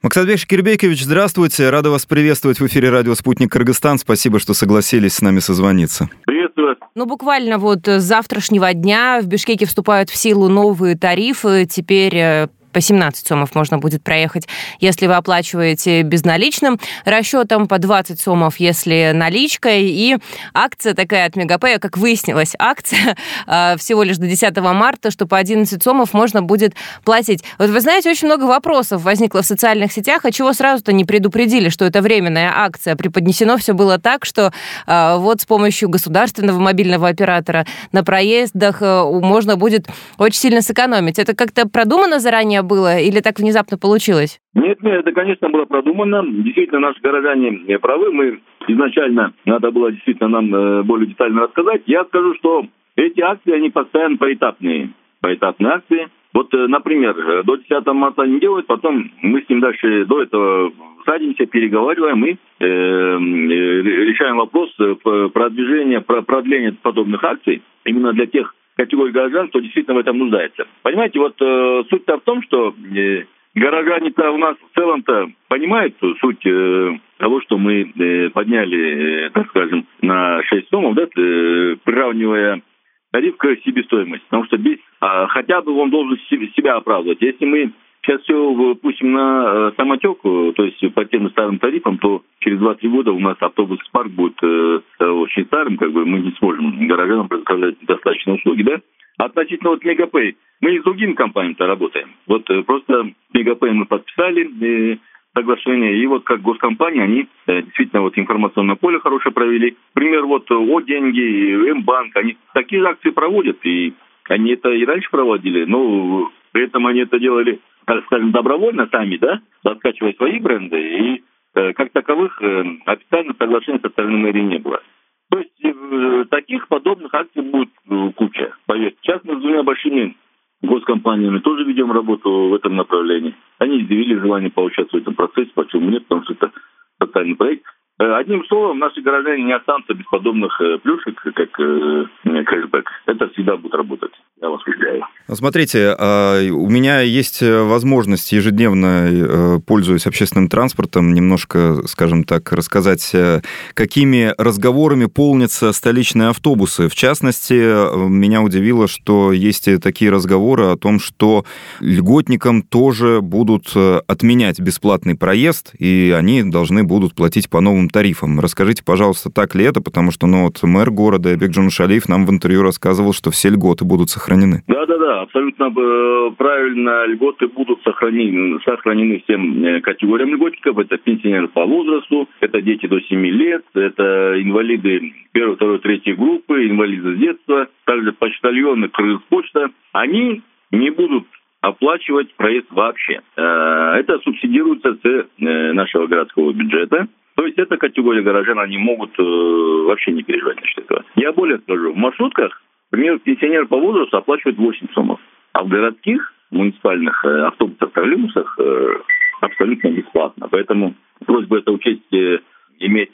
Максатбек Шикербекович, здравствуйте. Рада вас приветствовать в эфире радио «Спутник Кыргызстан». Спасибо, что согласились с нами созвониться. Приветствую. Буквально с завтрашнего дня в Бишкеке вступают в силу новые тарифы. Теперь по 17 сомов можно будет проехать, если вы оплачиваете безналичным расчетом, по 20 сомов, если наличкой. И акция такая от Мегапэя, как выяснилось, акция всего лишь до 10 марта, что по 11 сомов можно будет платить. Вы знаете, очень много вопросов возникло в социальных сетях, а чего сразу-то не предупредили, что это временная акция. Преподнесено все было так, что с помощью государственного мобильного оператора на проездах можно будет очень сильно сэкономить. Это как-то продумано заранее было или так внезапно получилось? Нет, это, конечно, было продумано. Действительно, наши горожане правы. Мы изначально, надо было действительно нам более детально рассказать. Я скажу, что эти акции, они постоянно поэтапные акции. Например, до 10 марта они делают, потом мы с ним дальше до этого садимся, переговариваем и решаем вопрос продления подобных акций именно для тех категорий горожан, кто действительно в этом нуждается. Понимаете, суть-то в том, что горожане-то у нас в целом-то понимают суть того, что мы подняли, так скажем, на 6 сомов, приравнивая тариф к себестоимости. Потому что хотя бы он должен себя оправдывать. Если мы сейчас все пустим на самотек, то есть по тем старым тарифам, то через 2-3 года у нас автобусный парк будет очень старым, мы не сможем горожанам предоставлять достаточно услуги, да? Относительно Мегапэй, мы и с другими компаниями-то работаем. Просто Мегапэй мы подписали соглашение, и как госкомпания, они действительно информационное поле хорошее провели. Например, О деньги, М-банк, они такие акции проводят, и они это и раньше проводили, но при этом они это делали, так скажем, добровольно сами, раскачивая свои бренды, и как таковых официальных соглашений со стороны мэрии не было. То есть таких подобных акций будет куча, поверьте. Сейчас мы с двумя большими госкомпаниями тоже ведем работу в этом направлении. Они изъявили желание поучаствовать в этом процессе, почему нет, потому что это социальный проект. Одним словом, наши горожане не останутся без подобных плюшек, как кэшбэк. Это всегда будет работать, я вас уверяю. Смотрите, у меня есть возможность ежедневно, пользуясь общественным транспортом, немножко, скажем так, рассказать, какими разговорами полнятся столичные автобусы. В частности, меня удивило, что есть такие разговоры о том, что льготникам тоже будут отменять бесплатный проезд, и они должны будут платить по новым тарифам. Расскажите, пожалуйста, так ли это, потому что мэр города Айбек Джанушалиев нам в интервью рассказывал, что все льготы будут сохранены. Да, абсолютно правильно. Льготы будут сохранены всем категориям льготников. Это пенсионеры по возрасту, это дети до 7 лет, это инвалиды 1, 2, 3 группы, инвалиды с детства, также почтальоны, Крызпочта. Они не будут оплачивать проезд вообще. Это субсидируется с нашего городского бюджета. То есть эта категория горожан, они могут вообще не переживать насчет этого. Я более скажу, в маршрутках, например, пенсионеры по возрасту оплачивают 8 сомов, а в городских муниципальных автобусах, троллейбусах абсолютно бесплатно. Поэтому просьба это учесть, иметь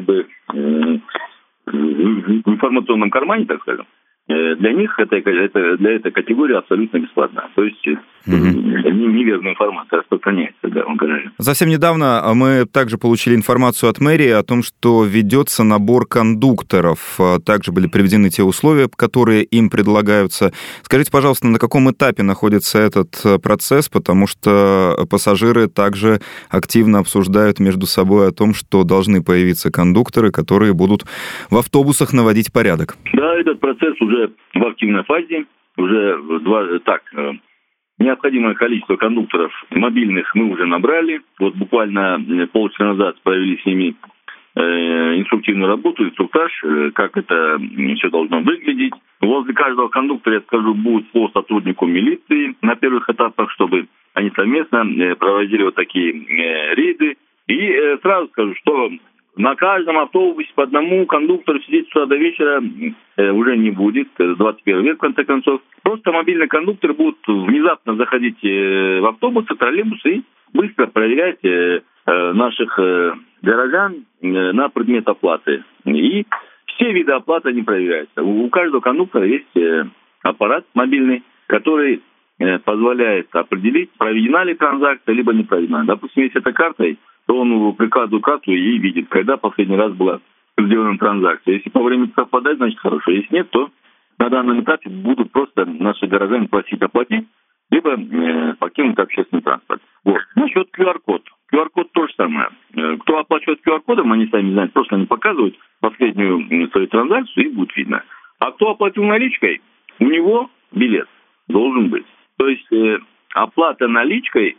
в информационном кармане, так скажем. Для них для этой категории абсолютно бесплатно. То есть неверная информация распространяется, он говорит. Совсем недавно мы также получили информацию от мэрии о том, что ведется набор кондукторов. Также были приведены те условия, которые им предлагаются. Скажите, пожалуйста, на каком этапе находится этот процесс, потому что пассажиры также активно обсуждают между собой о том, что должны появиться кондукторы, которые будут в автобусах наводить порядок. Да, этот процесс уже в активной фазе, уже необходимое количество кондукторов мобильных мы уже набрали. Буквально полчаса назад провели с ними инструктивную работу, инструктаж, как это все должно выглядеть. Возле каждого кондуктора, я скажу, будет по сотруднику милиции на первых этапах, чтобы они совместно проводили такие рейды. И сразу скажу, что на каждом автобусе по одному кондуктору сидеть с утра до вечера уже не будет. 21 век, в конце концов. Просто мобильные кондукторы будут внезапно заходить в автобусы, троллейбусы и быстро проверять наших горожан на предмет оплаты. И все виды оплаты не проверяются. У каждого кондуктора есть аппарат мобильный, который позволяет определить, проведена ли транзакция, либо не проведена. Допустим, если это картой, то он прикладывает карту и видит, когда последний раз была сделана транзакция. Если по времени совпадает, значит хорошо. Если нет, то на данном этапе будут просто наши горожане просить оплатить, либо покинуть общественный транспорт. Вот. Насчет QR-код. QR-код то же самое. Кто оплачивает QR-кодом, они сами знают, просто они показывают последнюю свою транзакцию, и будет видно. А кто оплатил наличкой, у него билет должен быть. То есть оплата наличкой,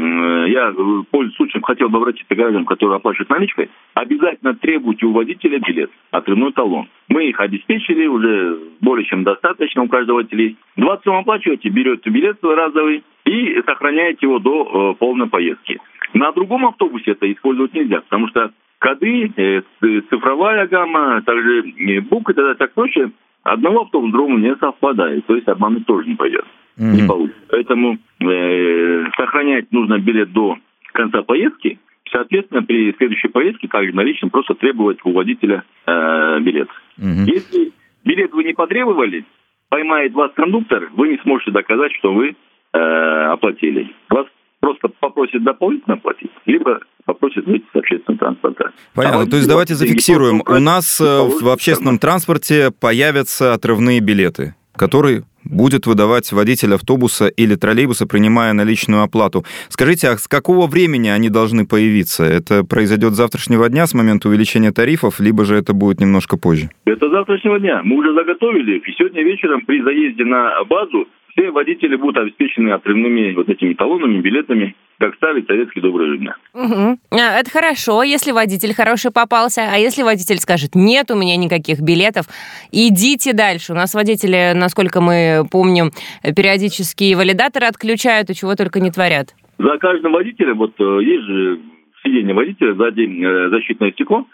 я, пользуясь случаем, хотел бы обратиться к гражданам, которые оплачивают наличкой, обязательно требуйте у водителя билет, отрывной талон. Мы их обеспечили, уже более чем достаточно, у каждого водителя есть. 20 сом оплачиваете, берете билет разовый и сохраняете его до полной поездки. На другом автобусе это использовать нельзя, потому что коды, цифровая гамма, также буквы и так прочее, одного автобуса с другому не совпадает, то есть обмануть тоже не пойдет. Не получится. Поэтому сохранять нужно билет до конца поездки. Соответственно, при следующей поездке также наличным просто требовать у водителя билет. Если билет вы не потребовали, поймает вас кондуктор, вы не сможете доказать, что вы оплатили. Вас просто попросят дополнительно оплатить, либо попросят выйти с общественного транспорта. Понятно. То есть давайте зафиксируем. У нас в общественном транспорте появятся отрывные билеты, которые будет выдавать водитель автобуса или троллейбуса, принимая наличную оплату. Скажите, а с какого времени они должны появиться? Это произойдет с завтрашнего дня, с момента увеличения тарифов, либо же это будет немножко позже? Это с завтрашнего дня. Мы уже заготовили, и сегодня вечером при заезде на базу все водители будут обеспечены отрывными вот этими талонами, билетами, как старый советский добрый времена. Это хорошо, если водитель хороший попался, а если водитель скажет, нет у меня никаких билетов, идите дальше. У нас водители, насколько мы помним, периодически валидаторы отключают и чего только не творят. За каждым водителем, вот есть же сиденье водителя, сзади защитное стекло,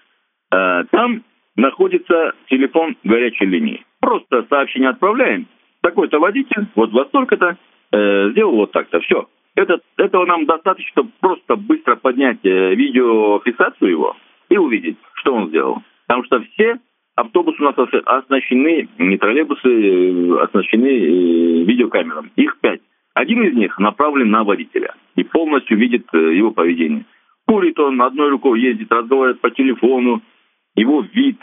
там находится телефон горячей линии. Просто сообщение отправляем. Такой-то водитель, вот во столько-то, сделал вот так-то, все. Этого нам достаточно, чтобы просто быстро поднять видеофиксацию его и увидеть, что он сделал. Потому что все автобусы у нас оснащены, не троллейбусы, оснащены видеокамерами. Их 5. Один из них направлен на водителя и полностью видит его поведение. Курит он, одной рукой ездит, разговаривает по телефону, его вид,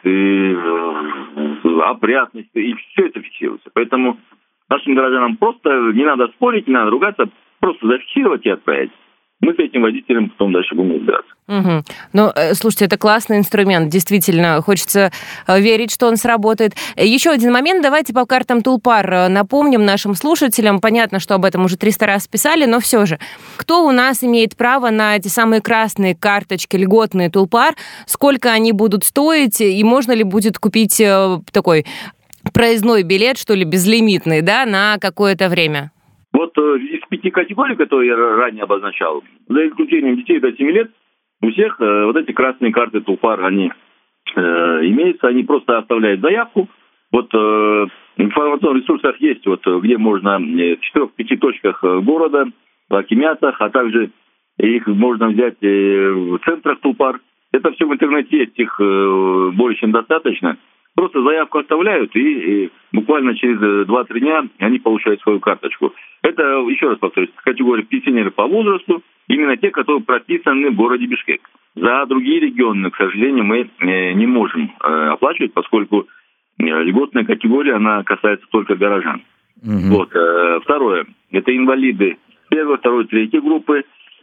опрятность, и все это фиксируется. Поэтому нашим гражданам просто не надо спорить, не надо ругаться, просто зафиксировать и отправить. Мы с этим водителем потом дальше будем разбираться. Ну, слушайте, это классный инструмент, действительно, хочется верить, что он сработает. Еще один момент, давайте по картам Тулпар напомним нашим слушателям, понятно, что об этом уже 300 раз писали, но все же, кто у нас имеет право на эти самые красные карточки, льготные Тулпар, сколько они будут стоить, и можно ли будет купить такой проездной билет, что ли, безлимитный, да, на какое-то время? Вот из 5 категорий, которые я ранее обозначал, за исключением детей до 7 лет, у всех вот эти красные карты Тулпар, они имеются, они просто оставляют заявку. Вот в информационных ресурсах есть, вот где можно в 4-5 точках города, в акимятах, а также их можно взять в центрах Тулпар. Это все в интернете есть, их более чем достаточно. Просто заявку оставляют, и буквально через 2-3 дня они получают свою карточку. Это, еще раз повторюсь, категория пенсионеров по возрасту, именно те, которые прописаны в городе Бишкек. За другие регионы, к сожалению, мы не можем оплачивать, поскольку льготная категория, она касается только горожан. Вот. Второе, это инвалиды первой, второй, третьей группы,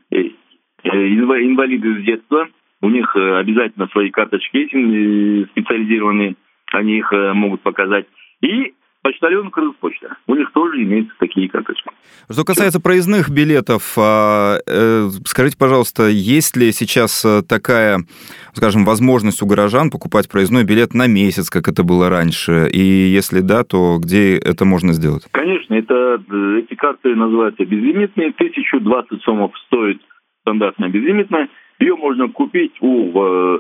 инвалиды с детства. У них обязательно свои карточки есть специализированные, они их могут показать. И почтальон Крылпочта. У них тоже имеются такие карточки. Что касается проездных билетов, скажите, пожалуйста, есть ли сейчас такая, скажем, возможность у горожан покупать проездной билет на месяц, как это было раньше? И если да, то где это можно сделать? Конечно, эти карты называются безлимитные. 1020 сомов стоит стандартная безлимитная. Ее можно купить у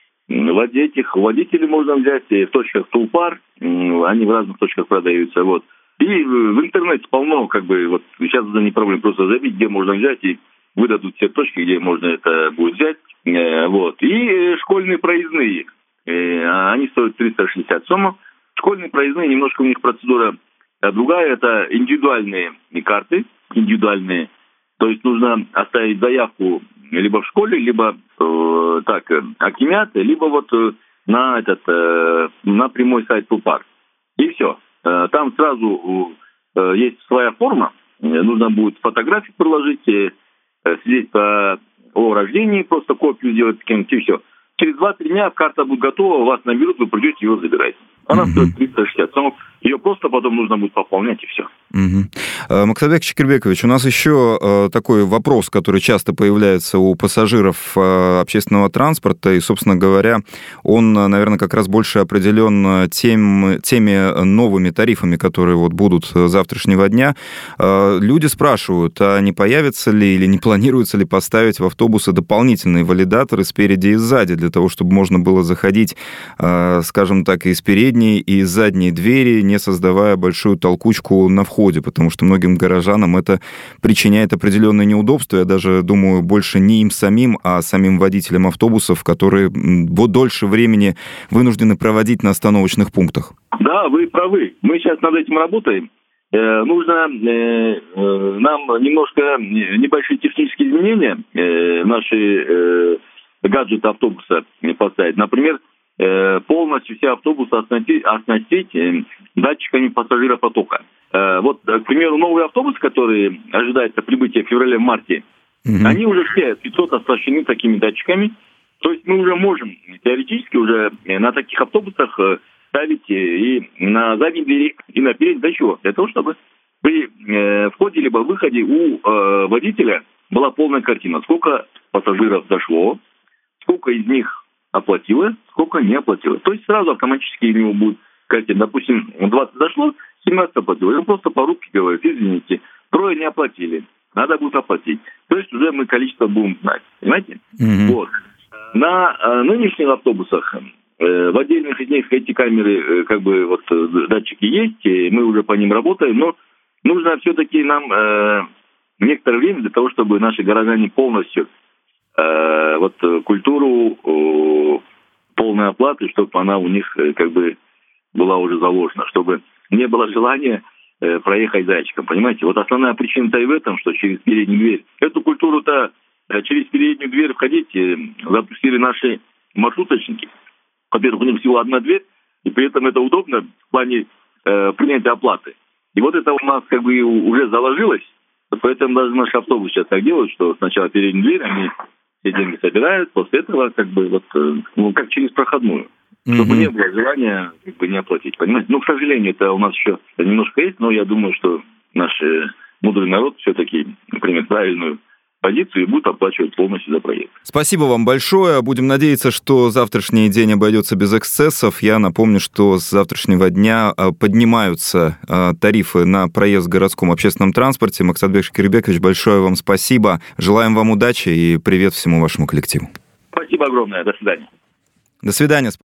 водителей, можно взять в точках Тулпар, они в разных точках продаются, вот. И в интернете полно, вот сейчас это не проблема, просто забить, где можно взять, и выдадут все точки, где можно это будет взять, вот. И школьные проездные, они стоят 360 сомов. Школьные проездные, немножко у них процедура Другая – это индивидуальные карты, индивидуальные. То есть нужно оставить заявку либо в школе, либо акимят, либо на прямой сайт Тулпар. И все. Там сразу есть своя форма. Нужно будет фотографию приложить, свидетельство о рождении, просто копию сделать с и все. Через 2-3 дня карта будет готова, вас наберут, вы придете, ее забираете. Она стоит 360 сомов. Ее просто потом нужно будет пополнять, и все. Максатбек Шекербекович, у нас еще такой вопрос, который часто появляется у пассажиров общественного транспорта, и, собственно говоря, он, наверное, как раз больше определен теми новыми тарифами, которые будут с завтрашнего дня. Люди спрашивают, а не появится ли или не планируется ли поставить в автобусы дополнительные валидаторы спереди и сзади, для того, чтобы можно было заходить, скажем так, из передней и из задней двери, не создавая большую толкучку на входе, потому что многим горожанам это причиняет определенные неудобства. Я даже думаю, больше не им самим, а самим водителям автобусов, которые дольше времени вынуждены проводить на остановочных пунктах. Да, вы правы. Мы сейчас над этим работаем. Нужно нам немножко небольшие технические изменения в наши гаджеты автобуса поставить. Например, полностью все автобусы оснастить датчиками пассажиропотока. К примеру, новые автобусы, которые ожидается прибытия в феврале-марте, они уже все 500 оснащены такими датчиками. То есть мы уже можем теоретически уже на таких автобусах ставить и на задней двери, и на передней. Для чего? Для того, чтобы при входе либо выходе у водителя была полная картина. Сколько пассажиров зашло, сколько из них оплатило, сколько не оплатило. То есть сразу автоматически у него будет картина. Допустим, 20 зашло, 17 оплатило. И он просто по рубке говорит: извините, 3 не оплатили, надо будет оплатить. То есть уже мы количество будем знать. Понимаете? На нынешних автобусах в отдельных из них эти камеры, датчики есть, и мы уже по ним работаем, но нужно все-таки нам некоторое время для того, чтобы наши горожане полностью культуру полной оплаты, чтобы она у них была уже заложена, чтобы не было желания проехать зайчиком, понимаете? Основная причина-то и в этом, что через переднюю дверь. Эту культуру-то через переднюю дверь входить запустили наши маршруточники. Во-первых, у них всего одна дверь, и при этом это удобно в плане принятия оплаты. И это у нас уже заложилось, поэтому даже наши автобусы сейчас так делают, что сначала переднюю дверь, они все деньги собирают, после этого как через проходную. Чтобы не было желания не оплатить, понимаете? К сожалению, это у нас еще немножко есть, но я думаю, что наш мудрый народ все-таки примет правильную позицию и будет оплачивать полностью за проезд. Спасибо вам большое. Будем надеяться, что завтрашний день обойдется без эксцессов. Я напомню, что с завтрашнего дня поднимаются тарифы на проезд в городском общественном транспорте. Максатбек Шекербекович, большое вам спасибо. Желаем вам удачи и привет всему вашему коллективу. Спасибо огромное. До свидания. До свидания.